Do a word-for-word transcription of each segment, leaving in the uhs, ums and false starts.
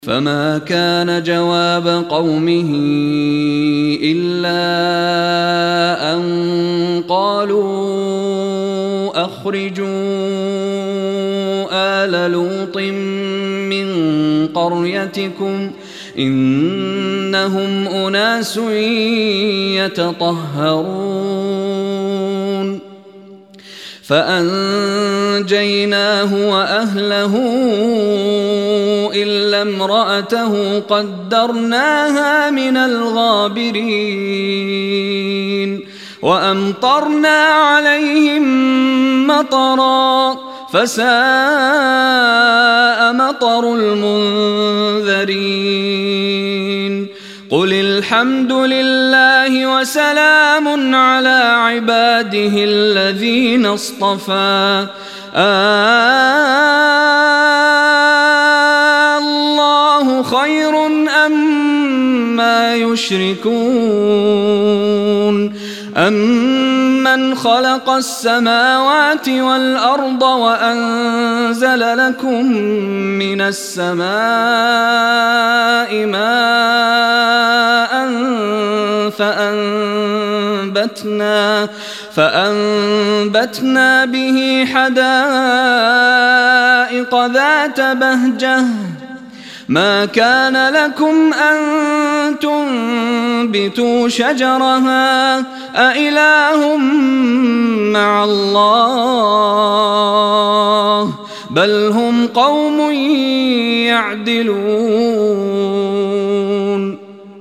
فما كان جواب قومه إلا أن قالوا أخرجوا آل لوط من قريتكم إنهم أناس يتطهرون فأنجيناه وأهله إلا امرأته قدرناها من الغابرين وأمطرنا عليهم مطرا فساء مطر المنذرين قل الحمد لله وسلام على عباده الذين اصطفى الله خير أما يشركون أمن خلق السماوات والأرض وأنزل لكم من السماء ماء فأنبتنا, فأنبتنا به حدائق ذات بهجة ما كان لكم أن تنبتوا شجرها أإله مع الله بل هم قوم يعدلون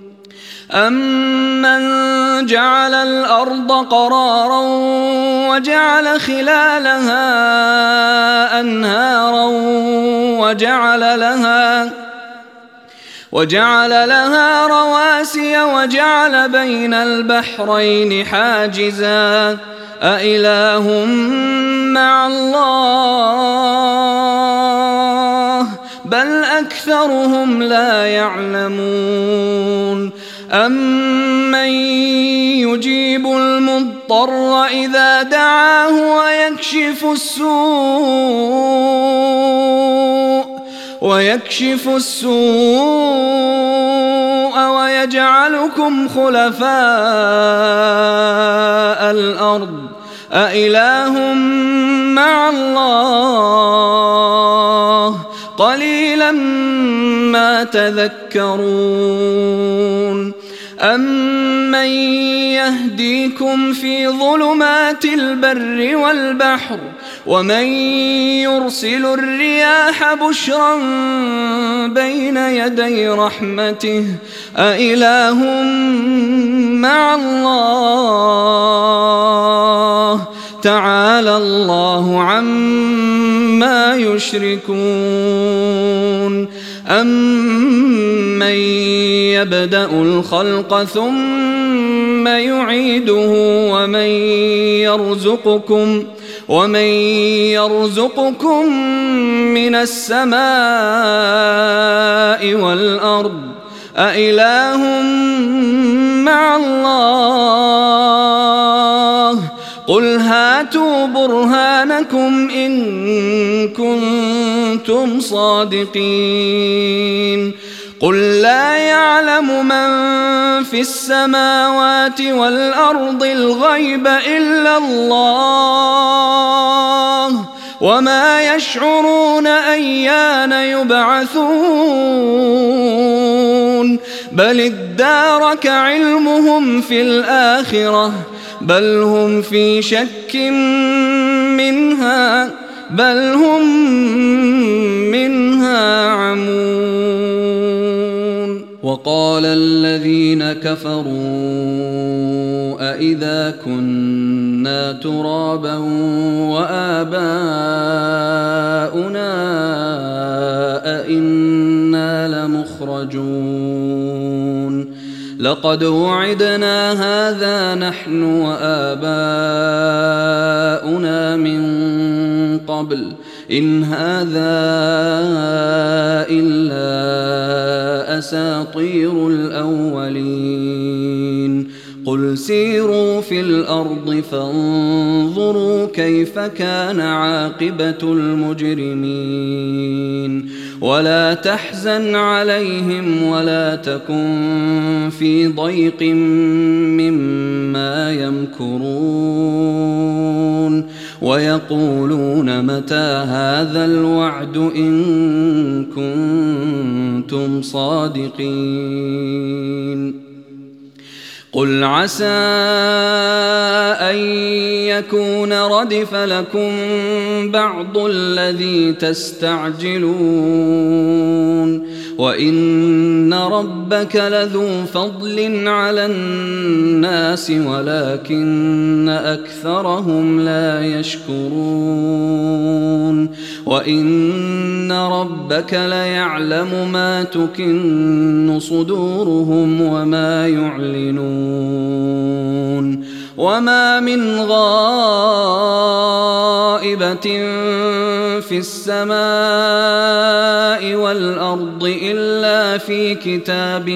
أمن جعل الأرض قرارا وجعل خلالها أنهارا وجعل لها وجعل لها رواسي وجعل بين البحرين حاجزا أإله مع الله بل أكثرهم لا يعلمون أمن يجيب المضطر إذا دعاه ويكشف السوء ويكشف السوء ويجعلكم خلفاء الأرض أإله مع الله قليلا ما تذكرون أمن يهديكم في ظلمات البر والبحر ومن يرسل الرياح بشرا بين يدي رحمته أإله مع الله تعالى الله عما يشركون أمن يبدأ الخلق ثم يعيده ومن يرزقكم ومن يرزقكم من السماء والأرض أإله مع الله قل هاتوا برهانكم إن كنتم صادقين قل لا يعلم من في السماوات والأرض الغيب إلا الله وما يشعرون أيان يبعثون بل ادارك علمهم في الآخرة بل هم في شك منها بل هم منها عمون وقال الذين كفروا أإذا كنا ترابا وآباؤنا أإنا لمخرجون لقد وعدنا هذا نحن وآباؤنا من قبل إن هذا إلا أساطير الأولين قل سيروا في الأرض فانظروا كيف كان عاقبة المجرمين ولا تحزن عليهم ولا تكن في ضيق مما يمكرون ويقولون متى هذا الوعد إن كنتم صادقين قل عسى أن يكون ردف لكم بعض الذي تستعجلون وإن ربك لذو فضل على الناس ولكن أكثرهم لا يشكرون وإن ربك ليعلم ما تكن صدورهم وما يعلنون وما من غائبة في السماء والأرض إلا في كتاب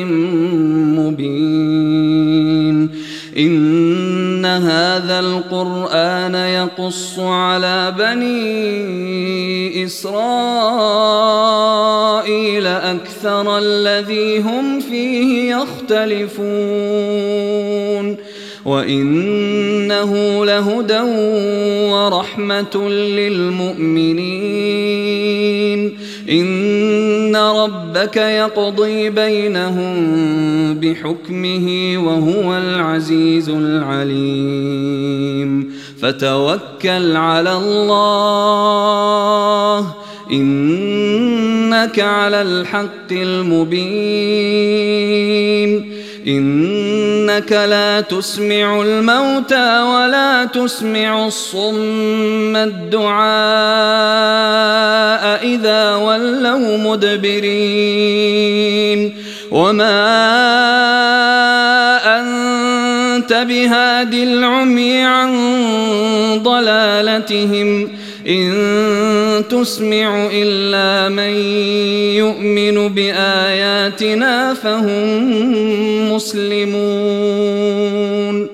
مبين إن هذا القرآن يقص على بني إسرائيل أكثر الذي هم فيه يختلفون وإنه لهدى ورحمة للمؤمنين إن ربك يقضي بينهم بحكمه وهو العزيز العليم فتوكل على الله إنك على الحق المبين إنك لا تسمع الموتى ولا تسمع الصم الدعاء إذا ولوا مدبرين وما أنت بهاد العمي عن ضلالتهم إن تسمع إلا من يؤمن بآياتنا فهم مسلمون